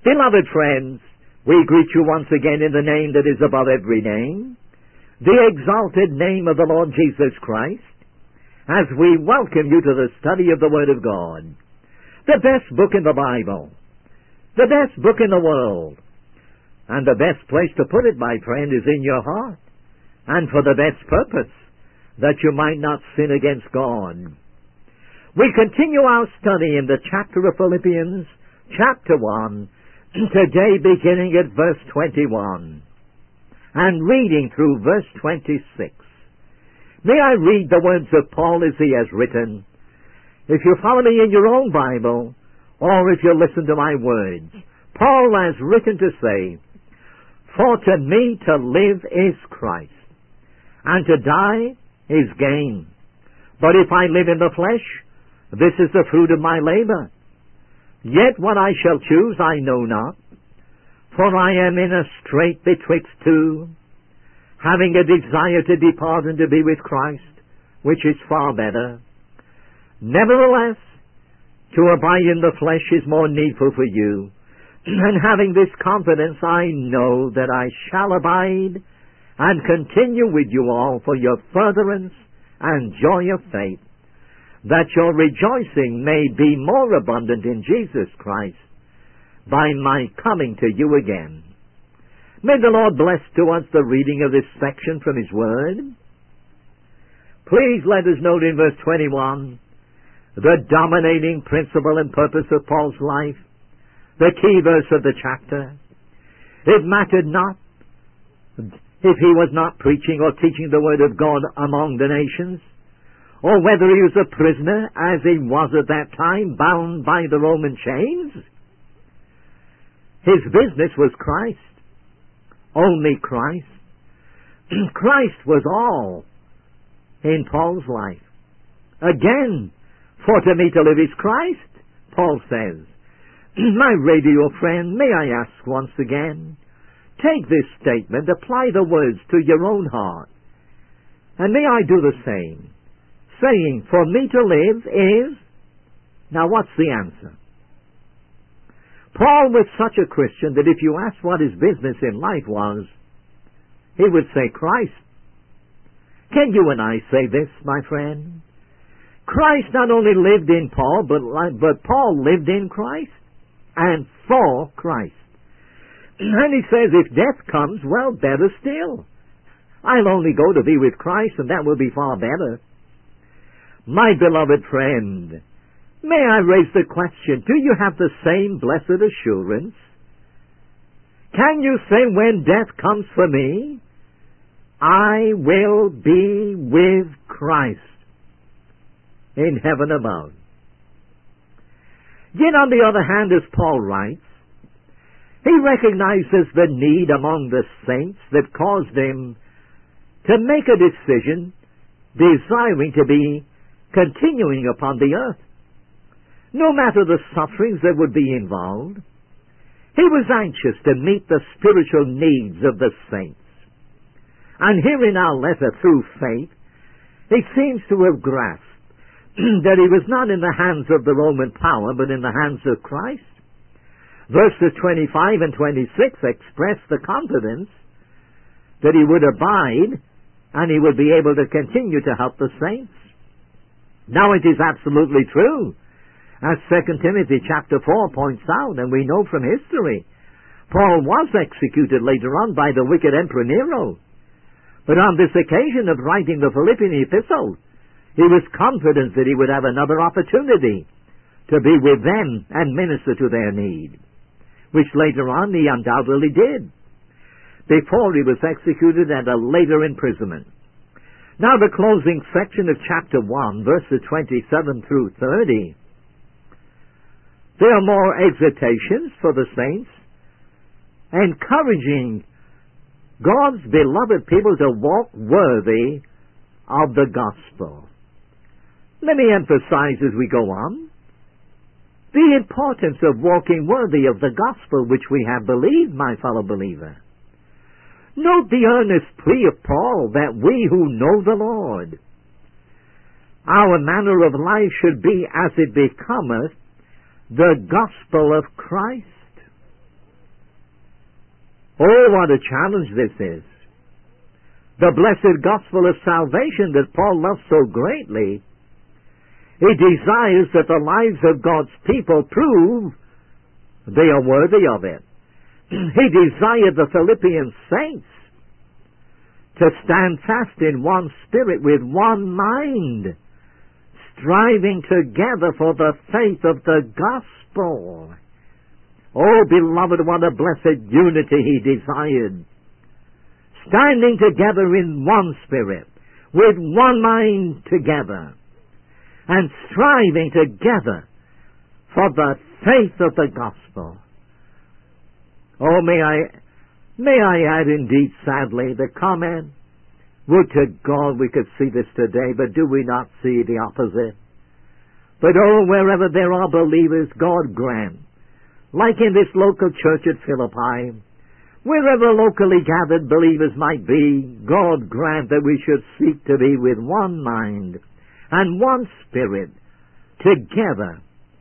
Beloved friends, we greet you once again in the name that is above every name, the exalted name of the Lord Jesus Christ, as we welcome you to the study of the Word of God, the best book in the Bible, the best book in the world, and the best place to put it, my friend, is in your heart, and for the best purpose, that you might not sin against God. We continue our study in the chapter of Philippians, chapter 1, today beginning at verse 21, and reading through verse 26. May I read the words of Paul as he has written? If you follow me in your own Bible, or if you listen to my words, Paul has written to say, "For to me to live is Christ, and to die is gain. But if I live in the flesh, this is the fruit of my labor. Yet what I shall choose I know not, for I am in a strait betwixt two, having a desire to depart and to be with Christ, which is far better. Nevertheless, to abide in the flesh is more needful for you. And having this confidence, I know that I shall abide and continue with you all for your furtherance and joy of faith, that your rejoicing may be more abundant in Jesus Christ by my coming to you again." May the Lord bless to us the reading of this section from His Word. Please let us note in verse 21 the dominating principle and purpose of Paul's life, the key verse of the chapter. It mattered not if he was not preaching or teaching the Word of God among the nations, or whether he was a prisoner, as he was at that time, bound by the Roman chains. His business was Christ. Only Christ. Christ was all in Paul's life. Again, for to me to live is Christ, Paul says. My radio friend, may I ask once again, take this statement, apply the words to your own heart, and may I do the same, saying, for me to live is... Now what's the answer? Paul was such a Christian that if you asked what his business in life was, he would say Christ. Can you and I say this, my friend? Christ not only lived in Paul, but Paul lived in Christ and for Christ. And he says, if death comes, well, better still. I'll only go to be with Christ, and that will be far better. My beloved friend, may I raise the question, do you have the same blessed assurance? Can you say, when death comes for me, I will be with Christ in heaven above? Yet on the other hand, as Paul writes, he recognizes the need among the saints that caused him to make a decision desiring to be continuing upon the earth. No matter the sufferings that would be involved, he was anxious to meet the spiritual needs of the saints. And here in our letter, through faith, he seems to have grasped that he was not in the hands of the Roman power, but in the hands of Christ. Verses 25 and 26 express the confidence that he would abide and he would be able to continue to help the saints. Now it is absolutely true, as 2 Timothy chapter 4 points out, and we know from history, Paul was executed later on by the wicked Emperor Nero. But on this occasion of writing the Philippian epistle, he was confident that he would have another opportunity to be with them and minister to their need, which later on he undoubtedly did, before he was executed at a later imprisonment. Now the closing section of chapter 1, verses 27 through 30, there are more exhortations for the saints, encouraging God's beloved people to walk worthy of the gospel. Let me emphasize as we go on the importance of walking worthy of the gospel which we have believed, my fellow believer. Note the earnest plea of Paul that we who know the Lord, our manner of life should be as it becometh the gospel of Christ. Oh, what a challenge this is. The blessed gospel of salvation that Paul loves so greatly, he desires that the lives of God's people prove they are worthy of it. He desired the Philippian saints to stand fast in one spirit with one mind, striving together for the faith of the gospel. Oh, beloved, what a blessed unity he desired. Standing together in one spirit, with one mind together, and striving together for the faith of the gospel. Oh, may I add indeed, sadly, the comment, would to God we could see this today, but do we not see the opposite? But oh, wherever there are believers, God grant, like in this local church at Philippi, wherever locally gathered believers might be, God grant that we should seek to be with one mind and one spirit together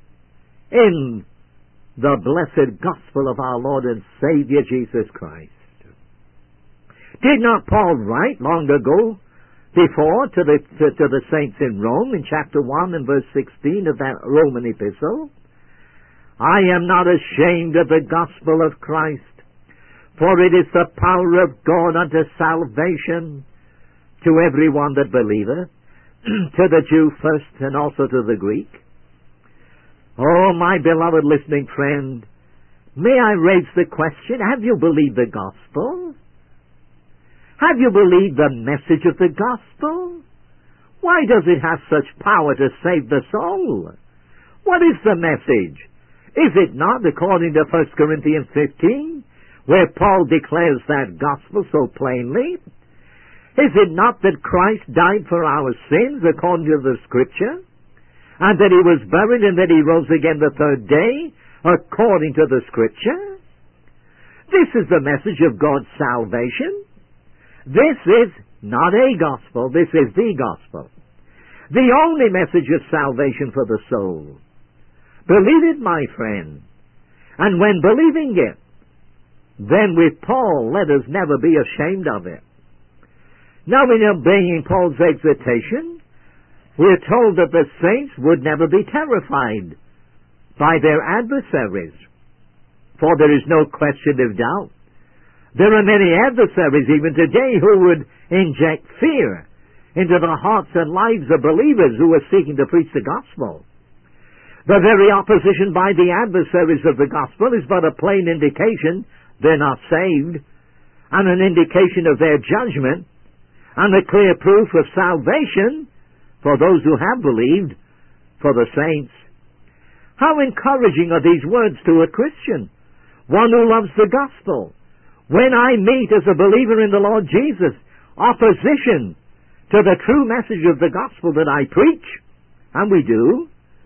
in the blessed gospel of our Lord and Savior Jesus Christ. Did not Paul write long ago before to the saints in Rome in chapter 1 and verse 16 of that Roman epistle? I am not ashamed of the gospel of Christ, for it is the power of God unto salvation to everyone that believeth, to the Jew first and also to the Greek. Oh, my beloved listening friend, may I raise the question, have you believed the gospel? Have you believed the message of the gospel? Why does it have such power to save the soul? What is the message? Is it not, according to 1 Corinthians 15, where Paul declares that gospel so plainly? Is it not that Christ died for our sins according to the Scripture, and that he was buried and that he rose again the third day according to the Scripture? This is the message of God's salvation. This is not a gospel, this is the gospel. The only message of salvation for the soul. Believe it, my friend. And when believing it, then with Paul, let us never be ashamed of it. Now, in obeying Paul's exhortation, we are told that the saints would never be terrified by their adversaries. For there is no question of doubt. There are many adversaries even today who would inject fear into the hearts and lives of believers who are seeking to preach the gospel. The very opposition by the adversaries of the gospel is but a plain indication they're not saved, and an indication of their judgment, and a clear proof of salvation for those who have believed, for the saints. How encouraging are these words to a Christian, one who loves the gospel. When I meet as a believer in the Lord Jesus opposition to the true message of the gospel that I preach, and we do,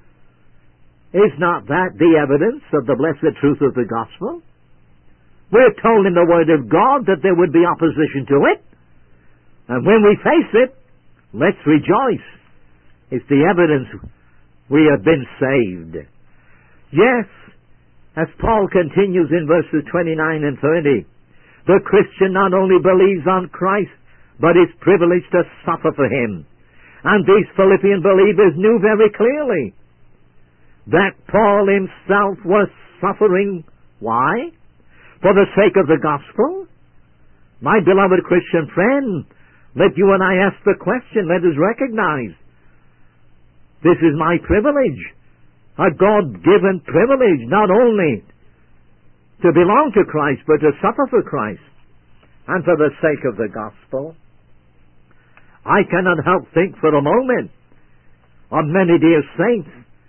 is not that the evidence of the blessed truth of the gospel? We're told in the Word of God that there would be opposition to it, and when we face it, let's rejoice. It's the evidence we have been saved. Yes, as Paul continues in verses 29 and 30, the Christian not only believes on Christ, but is privileged to suffer for him. And these Philippian believers knew very clearly that Paul himself was suffering. Why? For the sake of the gospel? My beloved Christian friend, let you and I ask the question, let us recognize, this is my privilege, a God-given privilege, not only to belong to Christ, but to suffer for Christ, and for the sake of the gospel. I cannot help think for a moment of many dear saints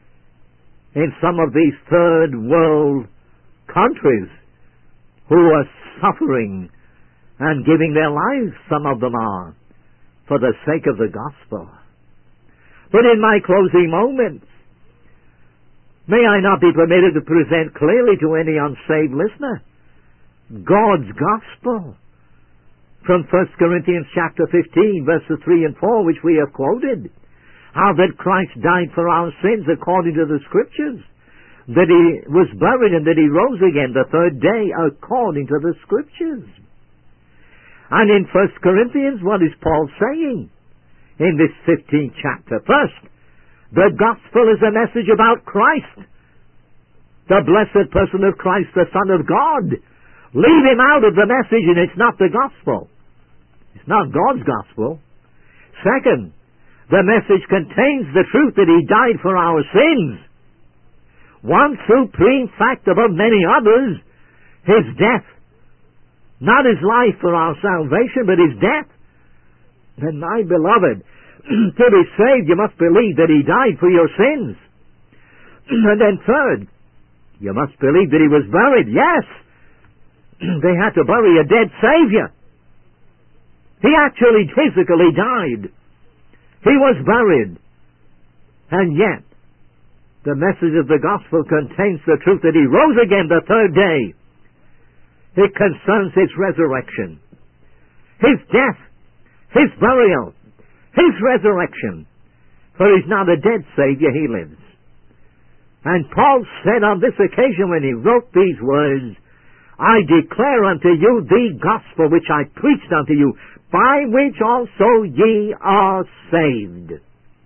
in some of these third world countries who are suffering and giving their lives, some of them are, for the sake of the gospel. But in my closing moments, may I not be permitted to present clearly to any unsaved listener God's gospel from 1 Corinthians chapter 15, verses 3 and 4, which we have quoted. How that Christ died for our sins according to the Scriptures, that he was buried and that he rose again the third day according to the Scriptures. And in 1 Corinthians, what is Paul saying in this 15th chapter? First, the gospel is a message about Christ, the blessed person of Christ, the Son of God. Leave him out of the message and it's not the gospel. It's not God's gospel. Second, the message contains the truth that he died for our sins. One supreme fact above many others, his death. Not his life for our salvation, but his death. And my beloved, to be saved, you must believe that he died for your sins. And then third, you must believe that he was buried. Yes, they had to bury a dead Savior. He actually physically died. He was buried. And yet, the message of the gospel contains the truth that he rose again the third day. It concerns his resurrection, his death, his burial, his resurrection. For he's not a dead Savior, he lives. And Paul said on this occasion when he wrote these words, I declare unto you the gospel which I preached unto you, by which also ye are saved.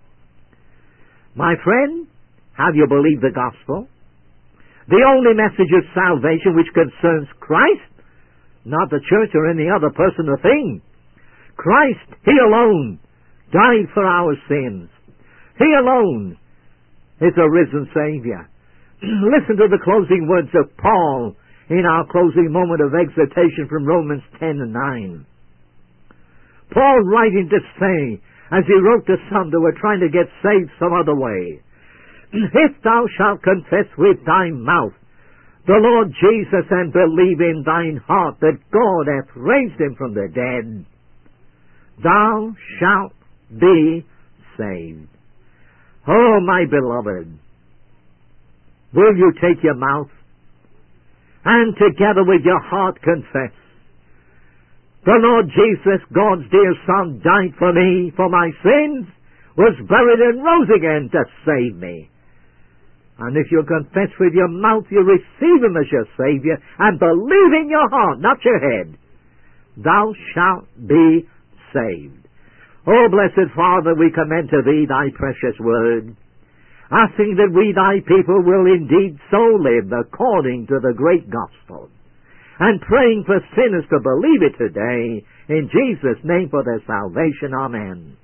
My friend, have you believed the gospel? The only message of salvation which concerns Christ, not the church or any other person or thing. Christ, he alone, died for our sins. He alone is a risen Savior. Listen to the closing words of Paul in our closing moment of exhortation from Romans 10 and 9. Paul writing to say, as he wrote to some that were trying to get saved some other way, if thou shalt confess with thy mouth the Lord Jesus and believe in thine heart that God hath raised him from the dead, thou shalt be saved. Oh, my beloved, will you take your mouth and together with your heart confess, the Lord Jesus, God's dear Son, died for me, for my sins, was buried and rose again to save me. And if you confess with your mouth, you receive him as your Savior, and believe in your heart, not your head, thou shalt be saved. Oh, blessed Father, we commend to thee thy precious word, asking that we thy people will indeed so live according to the great gospel, and praying for sinners to believe it today, in Jesus' name for their salvation. Amen.